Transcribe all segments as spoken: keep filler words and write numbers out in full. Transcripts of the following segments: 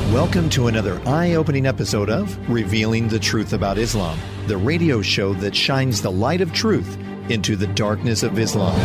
Welcome to another eye-opening episode of Revealing the Truth About Islam, the radio show that shines the light of truth into the darkness of Islam.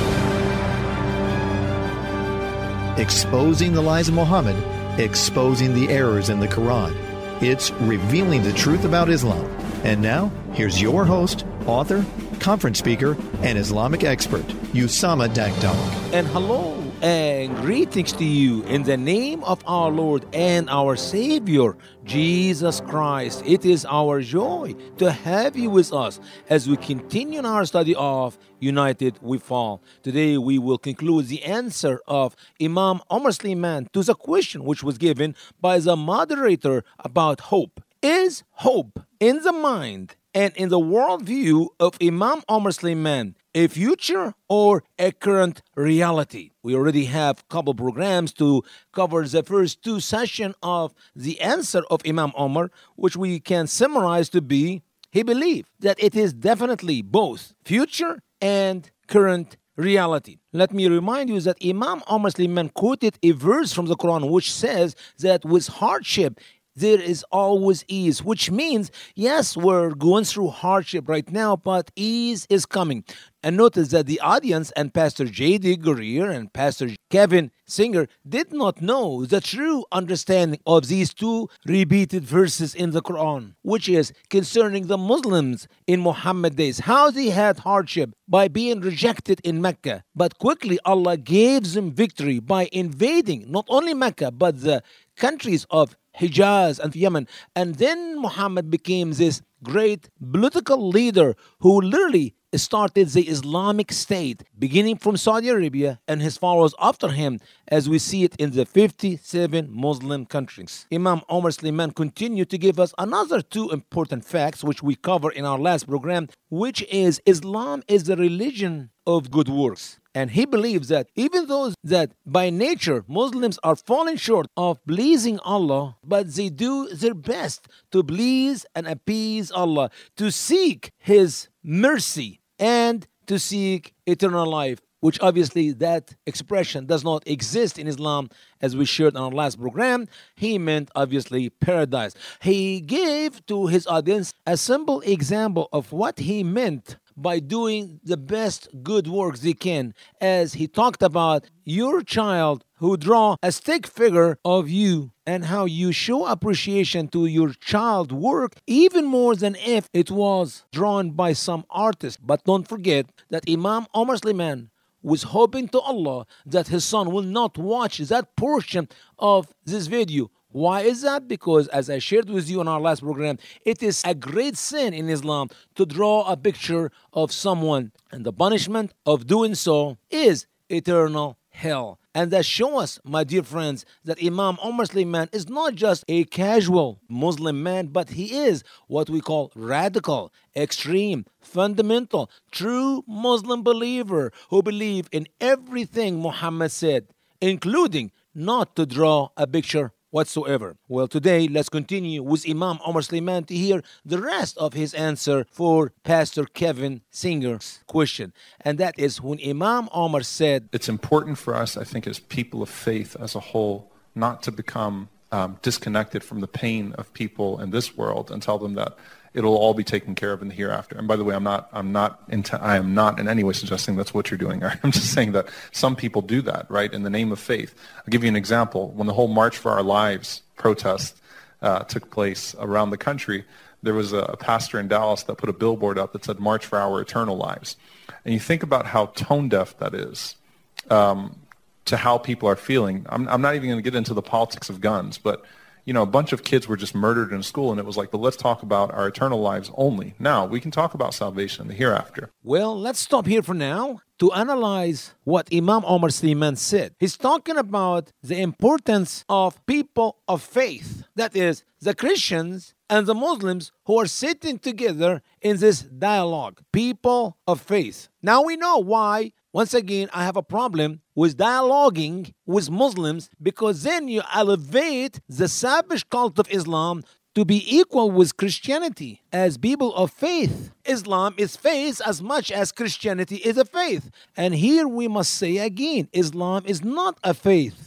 Exposing the lies of Muhammad, exposing the errors in the Quran. It's Revealing the Truth About Islam. And now, here's your host, author, conference speaker, and Islamic expert, Usama Dakdog. And hello and greetings to you in the name of our Lord and our Savior, Jesus Christ. It is our joy to have you with us as we continue in our study of United We Fall. Today we will conclude the answer of Imam Omar Sleiman to the question which was given by the moderator about hope. Is hope in the mind and in the worldview of Imam Omar Sleiman a future or a current reality? We already have a couple programs to cover the first two sessions of the answer of Imam Omar, which we can summarize to be, he believed that it is definitely both future and current reality. Let me remind you that Imam Omar Sleiman quoted a verse from the Quran which says that with hardship, there is always ease, which means, yes, we're going through hardship right now, but ease is coming. And notice that the audience and Pastor J D. Guerrier and Pastor Kevin Singer did not know the true understanding of these two repeated verses in the Quran, which is concerning the Muslims in Muhammad days, how they had hardship by being rejected in Mecca. But quickly Allah gave them victory by invading not only Mecca, but the countries of Hijaz and Yemen. And then Muhammad became this great political leader who literally started the Islamic State, beginning from Saudi Arabia and his followers after him, as we see it in the fifty-seven Muslim countries. Imam Omar Sleiman continued to give us another two important facts, which we cover in our last program, which is Islam is the religion of good works. And he believes that even those that by nature Muslims are falling short of pleasing Allah, but they do their best to please and appease Allah, to seek His mercy and to seek eternal life, which obviously that expression does not exist in Islam, as we shared on our last program. He meant obviously paradise. He gave to his audience a simple example of what he meant by doing the best good works they can, as he talked about your child who draw a stick figure of you and how you show appreciation to your child work even more than if it was drawn by some artist. But don't forget that Imam Omar Sleiman was hoping to Allah that his son will not watch that portion of this video. Why is that? Because as I shared with you in our last program, it is a great sin in Islam to draw a picture of someone, and the punishment of doing so is eternal hell. And that shows us, my dear friends, that Imam Omar Sleiman is not just a casual Muslim man, but he is what we call radical, extreme, fundamental, true Muslim believer who believes in everything Muhammad said, including not to draw a picture whatsoever. Well, today, let's continue with Imam Omar Sleiman to hear the rest of his answer for Pastor Kevin Singer's question. And that is when Imam Omar said, it's important for us, I think, as people of faith as a whole, not to become um, disconnected from the pain of people in this world and tell them that it'll all be taken care of in the hereafter. And by the way, I'm not, I'm not, in I am not in any way suggesting that's what you're doing. Right? I'm just saying that some people do that, right, in the name of faith. I'll give you an example. When the whole March for Our Lives protest uh, took place around the country, there was a, a pastor in Dallas that put a billboard up that said, "March for Our Eternal Lives." And you think about how tone deaf that is um, to how people are feeling. I'm, I'm not even going to get into the politics of guns, but you know, a bunch of kids were just murdered in school, and it was like, but let's talk about our eternal lives only. Now, we can talk about salvation in the hereafter. Well, let's stop here for now to analyze what Imam Omar Sleiman said. He's talking about the importance of people of faith, that is, the Christians and the Muslims who are sitting together in this dialogue. People of faith. Now we know why. Once again, I have a problem with dialoguing with Muslims, because then you elevate the savage cult of Islam to be equal with Christianity as people of faith. Islam is faith as much as Christianity is a faith. And here we must say again, Islam is not a faith.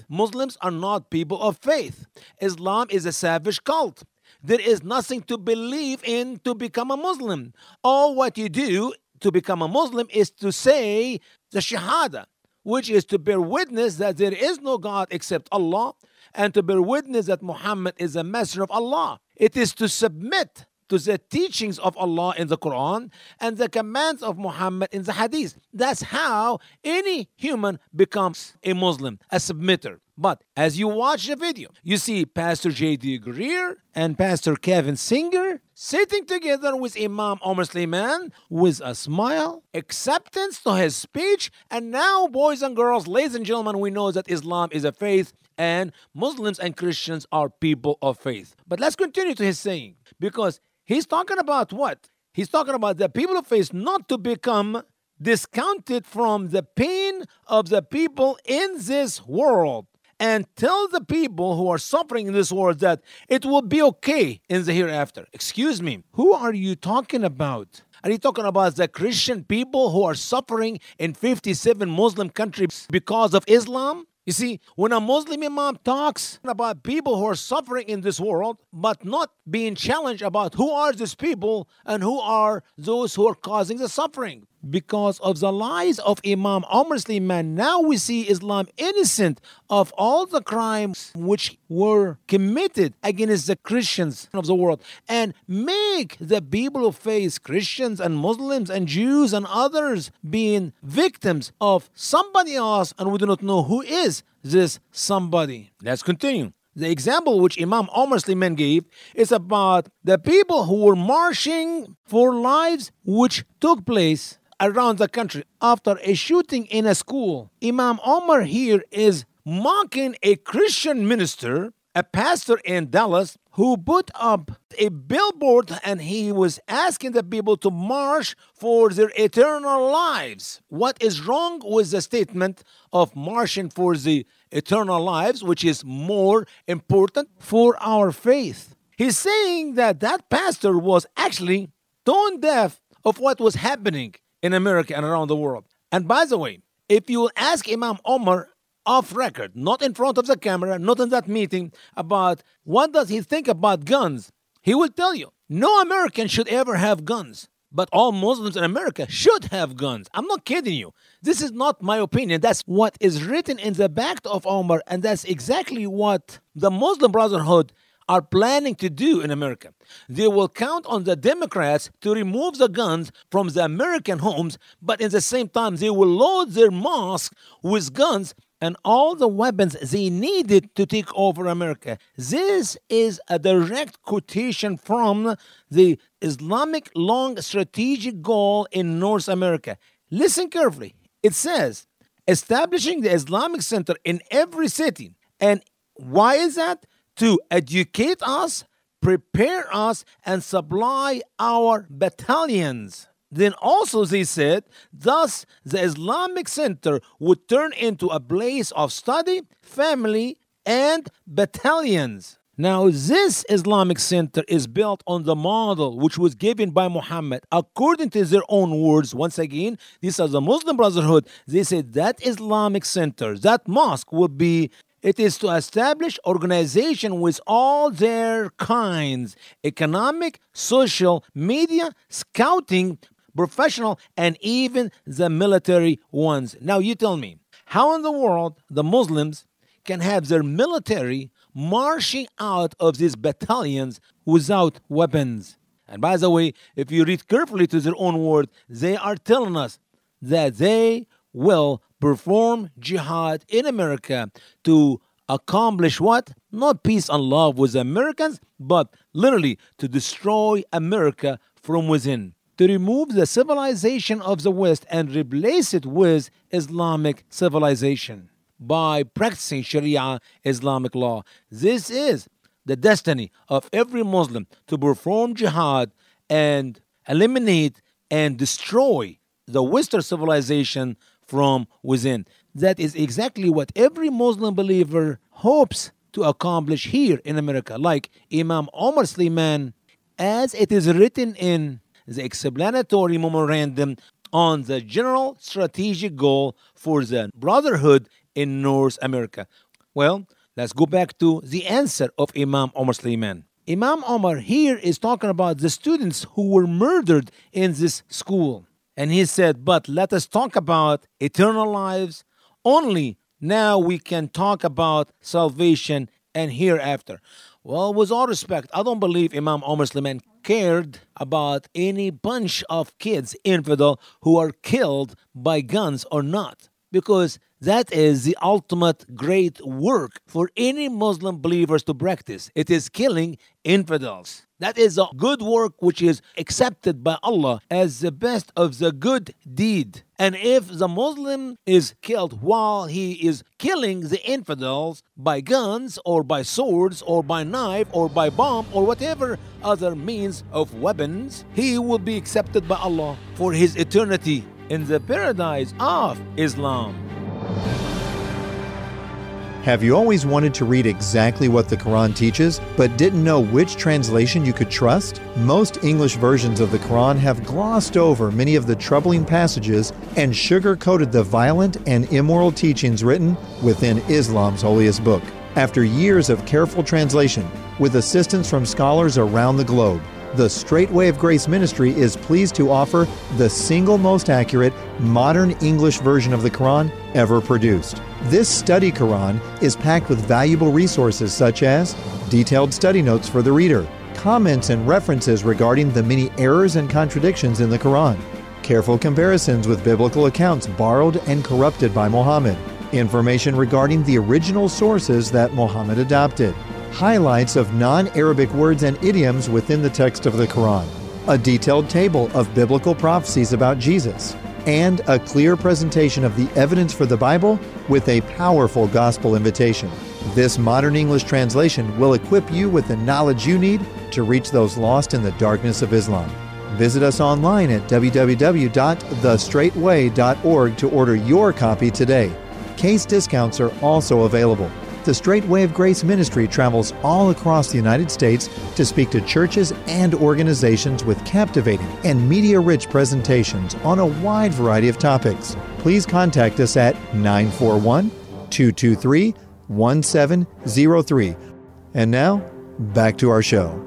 Muslims are not people of faith. Islam is a savage cult. There is nothing to believe in to become a Muslim. All what you do to become a Muslim is to say the Shahada, which is to bear witness that there is no God except Allah, and to bear witness that Muhammad is a messenger of Allah. It is to submit to the teachings of Allah in the Quran and the commands of Muhammad in the Hadith. That's how any human becomes a Muslim, a submitter. But as you watch the video, you see Pastor J D Greer and Pastor Kevin Singer sitting together with Imam Omar Suleiman with a smile, acceptance to his speech, and now, boys and girls, ladies and gentlemen, we know that Islam is a faith and Muslims and Christians are people of faith. But let's continue to his saying, because he's talking about what? He's talking about the people of faith not to become discounted from the pain of the people in this world, and tell the people who are suffering in this world that it will be okay in the hereafter. Excuse me, who are you talking about? Are you talking about the Christian people who are suffering in fifty-seven Muslim countries because of Islam? You see, when a Muslim imam talks about people who are suffering in this world, but not being challenged about who are these people and who are those who are causing the suffering. Because of the lies of Imam Omar Suleiman, now we see Islam innocent of all the crimes which were committed against the Christians of the world, and make the people of faith, Christians and Muslims and Jews and others, being victims of somebody else, and we do not know who is this somebody. Let's continue. The example which Imam Omar Suleiman gave is about the people who were marching for lives which took place around the country after a shooting in a school. Imam Omar here is mocking a Christian minister, a pastor in Dallas, who put up a billboard and he was asking the people to march for their eternal lives. What is wrong with the statement of marching for the eternal lives, which is more important for our faith? He's saying that that pastor was actually tone deaf of what was happening in America and around the world. And by the way, if you will ask Imam Omar off record, not in front of the camera, not in that meeting, about what does he think about guns, he will tell you, no American should ever have guns, but all Muslims in America should have guns. I'm not kidding you. This is not my opinion. That's what is written in the back of Omar, and that's exactly what the Muslim Brotherhood are planning to do in America. They will count on the Democrats to remove the guns from the American homes, but in the same time, they will load their mosques with guns and all the weapons they needed to take over America. This is a direct quotation from the Islamic long strategic goal in North America. Listen carefully. It says, establishing the Islamic Center in every city. And why is that? To educate us, prepare us, and supply our battalions. Then also they said, thus the Islamic Center would turn into a place of study, family, and battalions. Now this Islamic Center is built on the model which was given by Muhammad according to their own words. Once again, these are the Muslim Brotherhood. They said that Islamic Center, that mosque will be It is to establish organization with all their kinds: economic, social, media, scouting, professional, and even the military ones. Now you tell me, how in the world the Muslims can have their military marching out of these battalions without weapons? And by the way, if you read carefully to their own word, they are telling us that they will perform jihad in America to accomplish what? Not peace and love with the Americans, but literally to destroy America from within, to remove the civilization of the West and replace it with Islamic civilization by practicing Sharia Islamic law. This is the destiny of every Muslim, to perform jihad and eliminate and destroy the Western civilization from within. That is exactly what every Muslim believer hopes to accomplish here in America. Like Imam Omar Suleiman, as it is written in the explanatory memorandum on the general strategic goal for the Brotherhood in North America. Well, let's go back to the answer of Imam Omar Suleiman. Imam Omar here is talking about the students who were murdered in this school. And he said, but let us talk about eternal lives. Only now we can talk about salvation and hereafter. Well, with all respect, I don't believe Imam Omar Suleiman cared about any bunch of kids, infidel, who are killed by guns or not. Because that is the ultimate great work for any Muslim believers to practice. It is killing infidels. That is a good work which is accepted by Allah as the best of the good deed. And if the Muslim is killed while he is killing the infidels by guns or by swords or by knife or by bomb or whatever other means of weapons, he will be accepted by Allah for his eternity in the paradise of Islam. Have you always wanted to read exactly what the Quran teaches, but didn't know which translation you could trust? Most English versions of the Quran have glossed over many of the troubling passages and sugar-coated the violent and immoral teachings written within Islam's holiest book. After years of careful translation, with assistance from scholars around the globe, the Straight Way of Grace Ministry is pleased to offer the single most accurate, modern English version of the Quran ever produced. This study Quran is packed with valuable resources such as detailed study notes for the reader, comments and references regarding the many errors and contradictions in the Quran, careful comparisons with biblical accounts borrowed and corrupted by Muhammad, information regarding the original sources that Muhammad adopted, highlights of non-Arabic words and idioms within the text of the Quran, a detailed table of biblical prophecies about Jesus, and a clear presentation of the evidence for the Bible with a powerful gospel invitation. This modern English translation will equip you with the knowledge you need to reach those lost in the darkness of Islam. Visit us online at w w w dot the straight way dot org to order your copy today. Case discounts are also available. The Straight Way of Grace Ministry travels all across the United States to speak to churches and organizations with captivating and media-rich presentations on a wide variety of topics. Please contact us at nine four one, two two three, one seven zero three. And now, back to our show.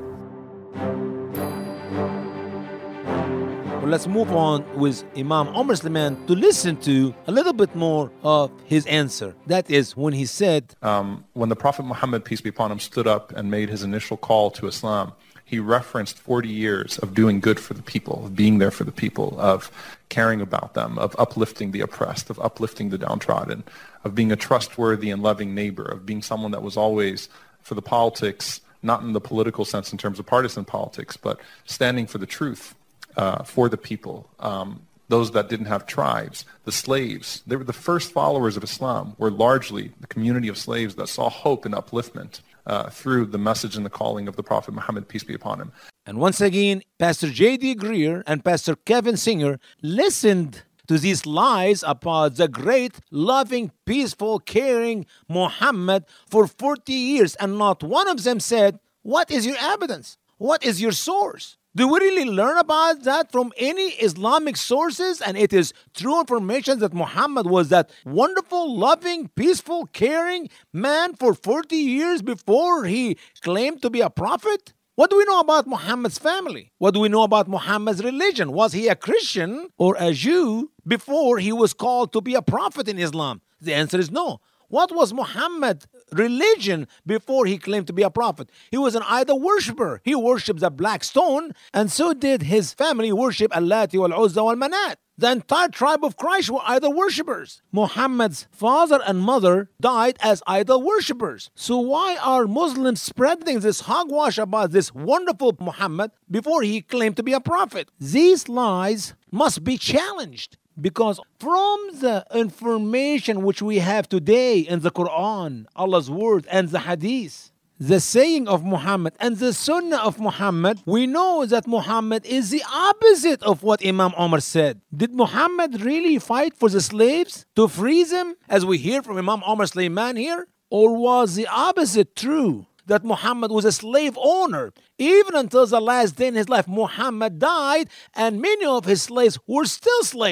Let's move on with Imam Omar Suleiman to listen to a little bit more of his answer. That is when he said, um, when the Prophet Muhammad, peace be upon him, stood up and made his initial call to Islam, he referenced forty years of doing good for the people, of being there for the people, of caring about them, of uplifting the oppressed, of uplifting the downtrodden, of being a trustworthy and loving neighbor, of being someone that was always for the politics, not in the political sense in terms of partisan politics, but standing for the truth. Uh, for the people, um, those that didn't have tribes, the slaves. They were the first followers of Islam, were largely the community of slaves that saw hope and upliftment uh, through the message and the calling of the Prophet Muhammad, peace be upon him. And once again, Pastor J D Greer and Pastor Kevin Singer listened to these lies about the great, loving, peaceful, caring Muhammad for forty years, and not one of them said, what is your evidence? What is your source? Do we really learn about that from any Islamic sources? And it is true information that Muhammad was that wonderful, loving, peaceful, caring man for forty years before he claimed to be a prophet? What do we know about Muhammad's family? What do we know about Muhammad's religion? Was he a Christian or a Jew before he was called to be a prophet in Islam? The answer is no. What was Muhammad's religion before he claimed to be a prophet? He was an idol worshiper. He worshipped the black stone, and so did his family worship Al-Lati wal-Uzza wal-Manat. The entire tribe of Quraysh were idol worshippers. Muhammad's father and mother died as idol worshippers. So why are Muslims spreading this hogwash about this wonderful Muhammad before he claimed to be a prophet? These lies must be challenged. Because from the information which we have today in the Quran, Allah's word, and the hadith, the saying of Muhammad and the sunnah of Muhammad, we know that Muhammad is the opposite of what Imam Omar said. Did Muhammad really fight for the slaves to free them, as we hear from Imam Omar Suleiman here? Or was the opposite true? That Muhammad was a slave owner. Even until the last day in his life, Muhammad died, and many of his slaves were still slaves.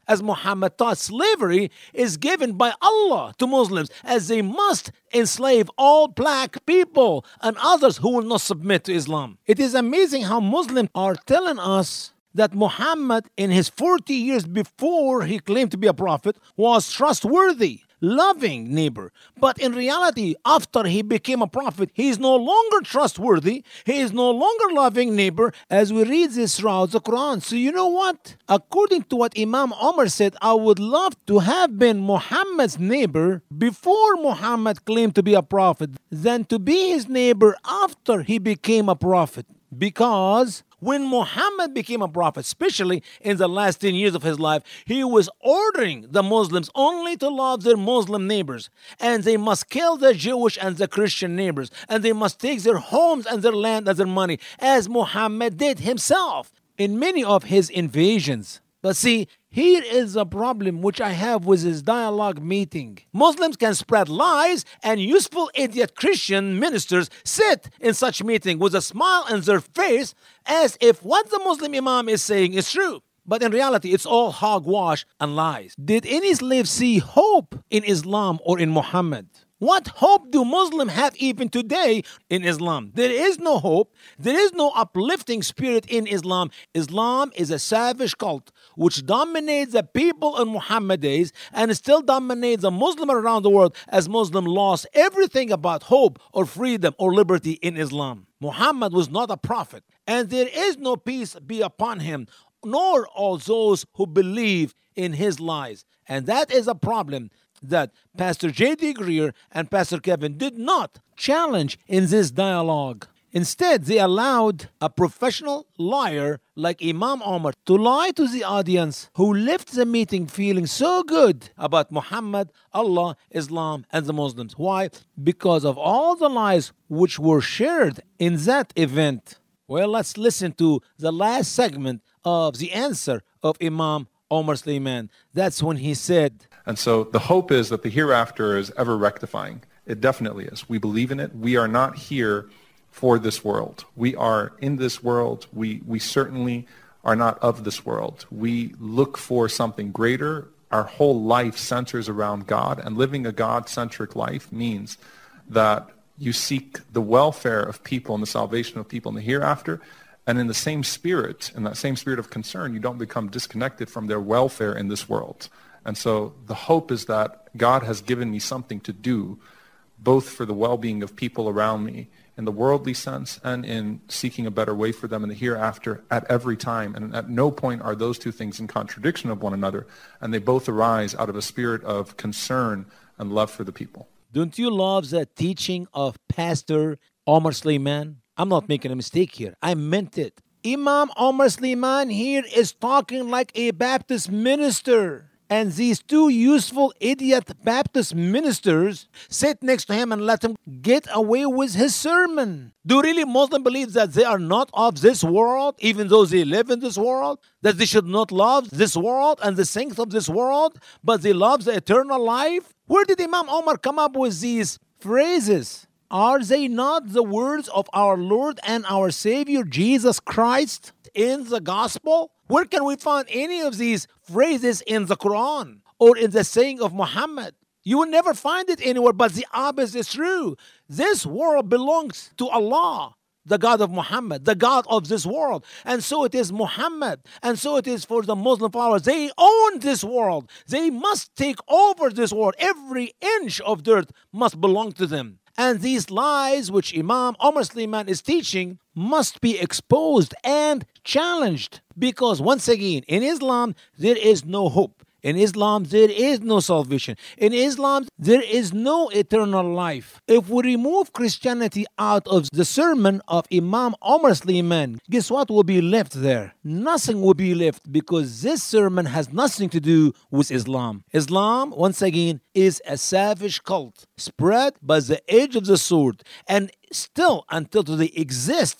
As Muhammad taught, slavery is given by Allah to Muslims, as they must enslave all black people and others who will not submit to Islam. It is amazing how Muslims are telling us that Muhammad, in his forty years before he claimed to be a prophet, was trustworthy, loving neighbor. But in reality, after he became a prophet, he is no longer trustworthy. He is no longer loving neighbor, as we read this throughout the Quran. So you know what? According to what Imam Omar said, I would love to have been Muhammad's neighbor before Muhammad claimed to be a prophet than to be his neighbor after he became a prophet. Because when Muhammad became a prophet, especially in the last ten years of his life, he was ordering the Muslims only to love their Muslim neighbors, and they must kill their Jewish and the Christian neighbors, and they must take their homes and their land and their money, as Muhammad did himself in many of his invasions. But see, here is a problem which I have with this dialogue meeting. Muslims can spread lies, and useful idiot Christian ministers sit in such meeting with a smile on their face as if what the Muslim imam is saying is true. But in reality, it's all hogwash and lies. Did any slave see hope in Islam or in Muhammad? What hope do Muslims have even today in Islam? There is no hope. There is no uplifting spirit in Islam. Islam is a savage cult which dominates the people in Muhammad days and still dominates the Muslim around the world, as Muslims lost everything about hope or freedom or liberty in Islam. Muhammad was not a prophet, and there is no peace be upon him, nor all those who believe in his lies. And that is a problem that Pastor J D. Greer and Pastor Kevin did not challenge in this dialogue. Instead, they allowed a professional liar like Imam Omar to lie to the audience, who left the meeting feeling so good about Muhammad, Allah, Islam, and the Muslims. Why? Because of all the lies which were shared in that event. Well, let's listen to the last segment of the answer of Imam Omar Suleiman. That's when he said, and so the hope is that the hereafter is ever rectifying. It definitely is. We believe in it. We are not here for this world. We are in this world. We, we certainly are not of this world. We look for something greater. Our whole life centers around God, and living a God-centric life means that you seek the welfare of people and the salvation of people in the hereafter. And in the same spirit, in that same spirit of concern, you don't become disconnected from their welfare in this world. And so the hope is that God has given me something to do, both for the well-being of people around me in the worldly sense and in seeking a better way for them in the hereafter at every time. And at no point are those two things in contradiction of one another, and they both arise out of a spirit of concern and love for the people. Don't you love the teaching of Pastor Omar Suleiman? I'm not making a mistake here. I meant it. Imam Omar Suleiman here is talking like a Baptist minister. And these two useful idiot Baptist ministers sit next to him and let him get away with his sermon. Do really Muslims believe that they are not of this world, even though they live in this world? That they should not love this world and the things of this world, but they love the eternal life? Where did Imam Omar come up with these phrases? Are they not the words of our Lord and our Savior, Jesus Christ, in the gospel? Where can we find any of these phrases in the Quran or in the saying of Muhammad? You will never find it anywhere, but the opposite is true. This world belongs to Allah, the God of Muhammad, the God of this world. And so it is Muhammad. And so it is for the Muslim followers. They own this world. They must take over this world. Every inch of dirt must belong to them. And these lies which Imam Omar Suleiman is teaching must be exposed and challenged. Because once again, in Islam, there is no hope. In Islam, there is no salvation. In Islam, there is no eternal life. If we remove Christianity out of the sermon of Imam Omar Suleiman, guess what will be left there? Nothing will be left, because this sermon has nothing to do with Islam. Islam, once again, is a savage cult spread by the edge of the sword, and still until today exists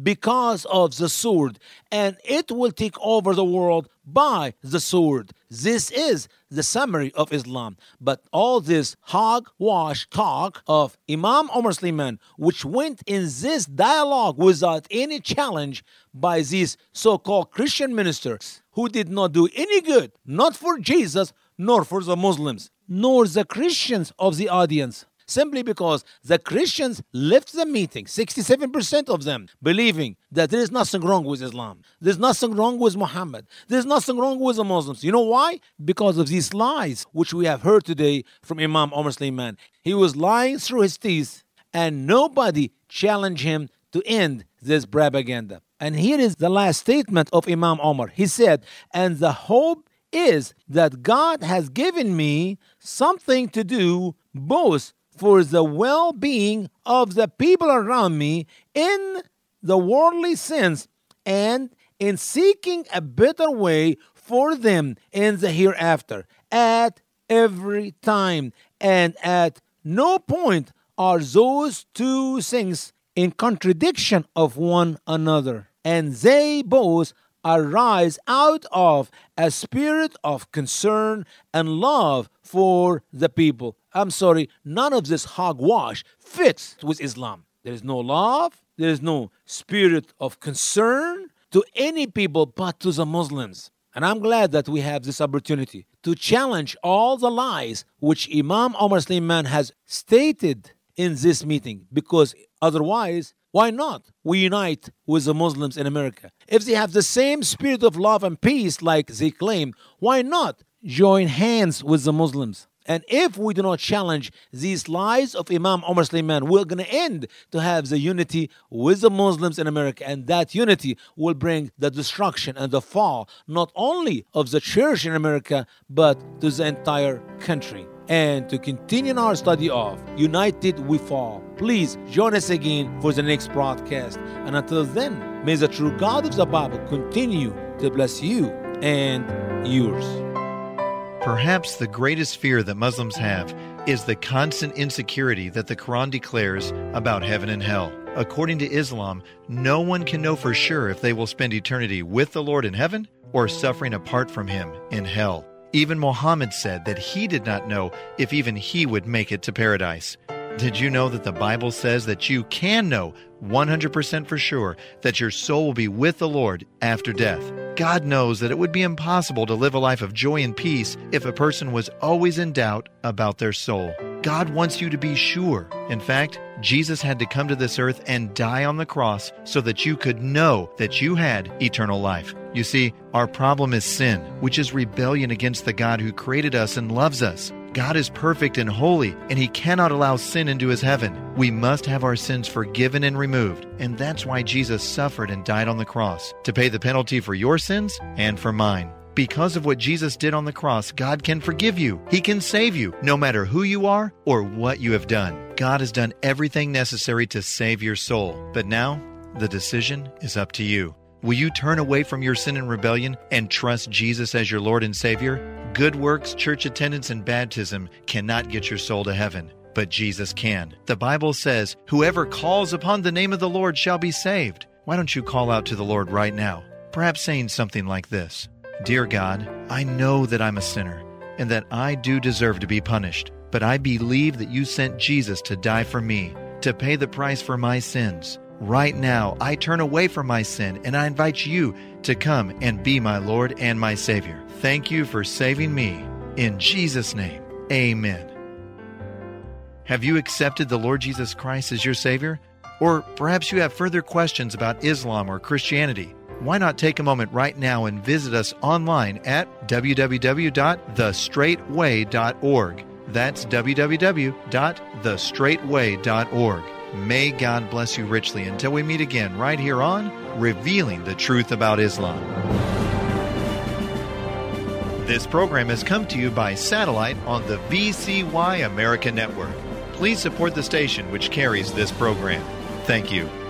because of the sword, and it will take over the world by the sword. This is the summary of Islam. But all this hogwash talk of Imam Omar Suleiman, which went in this dialogue without any challenge by these so-called Christian ministers who did not do any good, not for Jesus, nor for the Muslims, nor the Christians of the audience. Simply because the Christians left the meeting, sixty-seven percent of them, believing that there is nothing wrong with Islam. There's nothing wrong with Muhammad. There's nothing wrong with the Muslims. You know why? Because of these lies, which we have heard today from Imam Omar Suleiman. He was lying through his teeth, and nobody challenged him to end this propaganda. And here is the last statement of Imam Omar. He said, and the hope is that God has given me something to do both for the well-being of the people around me in the worldly sense and in seeking a better way for them in the hereafter at every time. And at no point are those two things in contradiction of one another. And they both arise out of a spirit of concern and love for the people. I'm sorry, none of this hogwash fits with Islam. There is no love, there is no spirit of concern to any people but to the Muslims. And I'm glad that we have this opportunity to challenge all the lies which Imam Omar Suleiman has stated in this meeting, because otherwise, why not we unite with the Muslims in America? If they have the same spirit of love and peace like they claim, why not join hands with the Muslims? And if we do not challenge these lies of Imam Omar Suleiman, we're going to end to have the unity with the Muslims in America. And that unity will bring the destruction and the fall, not only of the church in America, but to the entire country. And to continue our study of United We Fall, please join us again for the next broadcast. And until then, may the true God of the Bible continue to bless you and yours. Perhaps the greatest fear that Muslims have is the constant insecurity that the Quran declares about heaven and hell. According to Islam, no one can know for sure if they will spend eternity with the Lord in heaven or suffering apart from Him in hell. Even Muhammad said that he did not know if even he would make it to paradise. Did you know that the Bible says that you can know one hundred percent for sure that your soul will be with the Lord after death? God knows that it would be impossible to live a life of joy and peace if a person was always in doubt about their soul. God wants you to be sure. In fact, Jesus had to come to this earth and die on the cross so that you could know that you had eternal life. You see, our problem is sin, which is rebellion against the God who created us and loves us. God is perfect and holy, and He cannot allow sin into His heaven. We must have our sins forgiven and removed, and that's why Jesus suffered and died on the cross, to pay the penalty for your sins and for mine. Because of what Jesus did on the cross, God can forgive you. He can save you, no matter who you are or what you have done. God has done everything necessary to save your soul. But now, the decision is up to you. Will you turn away from your sin and rebellion and trust Jesus as your Lord and Savior? Good works, church attendance, and baptism cannot get your soul to heaven, but Jesus can. The Bible says, whoever calls upon the name of the Lord shall be saved. Why don't you call out to the Lord right now? Perhaps saying something like this: Dear God, I know that I'm a sinner and that I do deserve to be punished, but I believe that you sent Jesus to die for me, to pay the price for my sins. Right now, I turn away from my sin and I invite you to come and be my Lord and my Savior. Thank you for saving me. In Jesus' name, amen. Have you accepted the Lord Jesus Christ as your Savior? Or perhaps you have further questions about Islam or Christianity. Why not take a moment right now and visit us online at w w w dot the straight way dot org. That's w w w dot the straight way dot org. May God bless you richly until we meet again right here on Revealing the Truth About Islam. This program has come to you by satellite on the V C Y America Network. Please support the station which carries this program. Thank you.